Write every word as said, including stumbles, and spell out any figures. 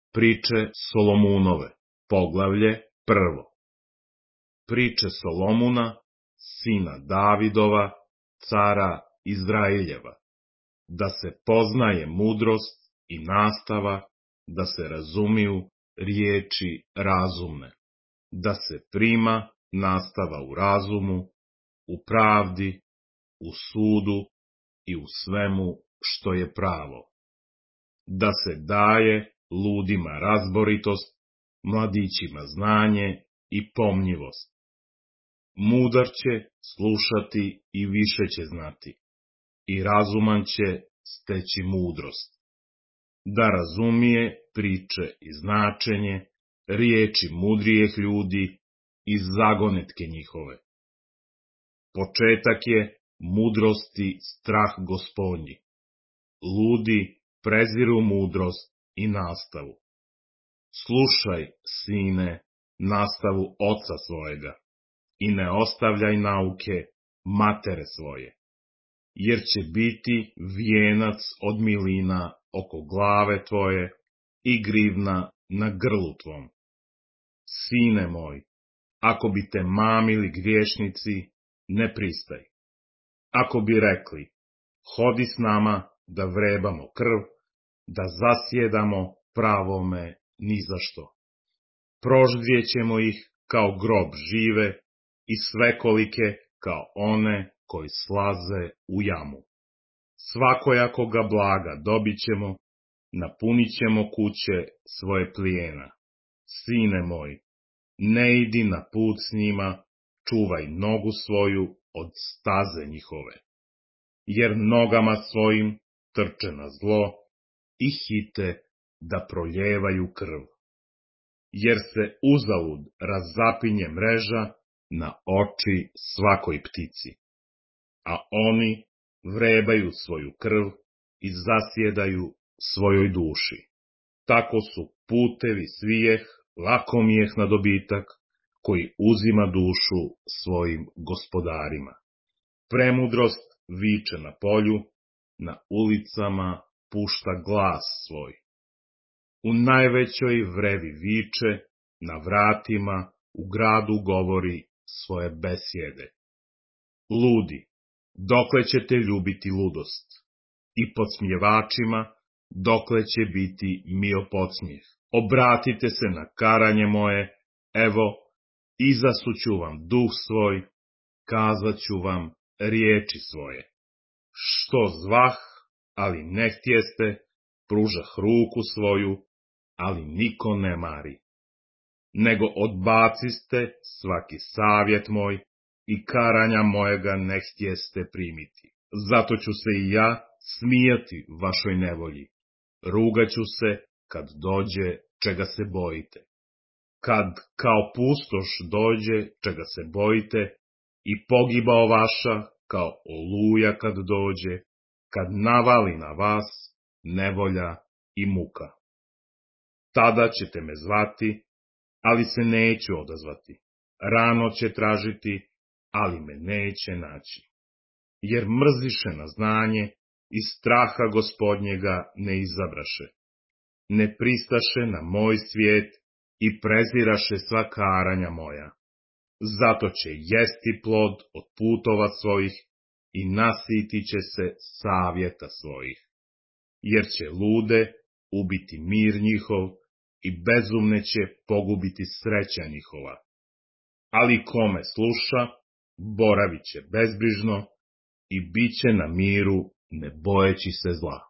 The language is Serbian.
Priče Solomunove, poglavlje prvo. Priče Solomuna, sina Davidova, cara Izraeljeva, da se poznaje mudrost i nastava, da se razumiju riječi razumne, da se prima nastava u razumu, u pravdi, u sudu i u svemu što je pravo, da se daje ludima razboritost, mladićima znanje i pomnjivost. Mudar će slušati i više će znati, i razuman će steći mudrost. Da razumije priče i značenje, riječi mudrijeh ljudi i zagonetke njihove. Početak je mudrosti strah Gospodnji. Ludi preziru mudrost i nastavu. Slušaj, sine, nastavu oca svojega i ne ostavljaj nauke matere svoje, jer će biti vijenac od milina oko glave tvoje i grivna na grlu tvom. Sine moj, ako bi te mamili griješnici, ne pristaj. Ako bi rekli, hodi s nama da vrebamo krv, da zasjedamo pravome ni za što. Proždrijećemo ih kao grob žive i svekolike kao one koji slaze u jamu. Svakojakoga blaga dobit ćemo, napunit ćemo kuće svoje plijena. Sine moj, ne idi na put s njima, čuvaj nogu svoju od staze njihove, jer nogama svojim trče na zlo i hite da proljevaju krv. Jer se uzalud razapinje mreža na oči svakoj ptici, a oni vrebaju svoju krv i zasjedaju svojoj duši. Tako su putevi svijeh, lakomijeh na dobitak, koji uzima dušu svojim gospodarima. Premudrost viče na polju, na ulicama pušta glas svoj. U najvećoj vrevi viče, na vratima, u gradu govori svoje besjede. Ludi, dokle ćete ljubiti ludost? I podsmjevačima, dokle će biti miopodsmijeh? Obratite se na karanje moje, evo, izasuću vam duh svoj, kazat ću vam riječi svoje. Što zvah, ali ne htjeste, pružah ruku svoju, ali niko ne mari. Nego odbaciste svaki savjet moj i karanja mojega ne htjeste primiti. Zato ću se i ja smijati vašoj nevolji. Rugaću se kad dođe čega se bojite. Kad kao pustoš dođe čega se bojite i pogibao vaša kao oluja kad dođe, kad navali na vas nevolja i muka. Tada ćete me zvati, ali se neću odazvati. Rano će tražiti, ali me neće naći. Jer mrziše na znanje i straha Gospodnjega ne izabraše. Ne pristaše na moj svijet i preziraše sva karanja moja. Zato će jesti plod od putova svojih i nasitit će se savjeta svojih. Jer će lude ubiti mir njihov i bezumne će pogubiti sreća njihova. Ali kome sluša, boravit će bezbrižno i bit će na miru ne bojeći se zla.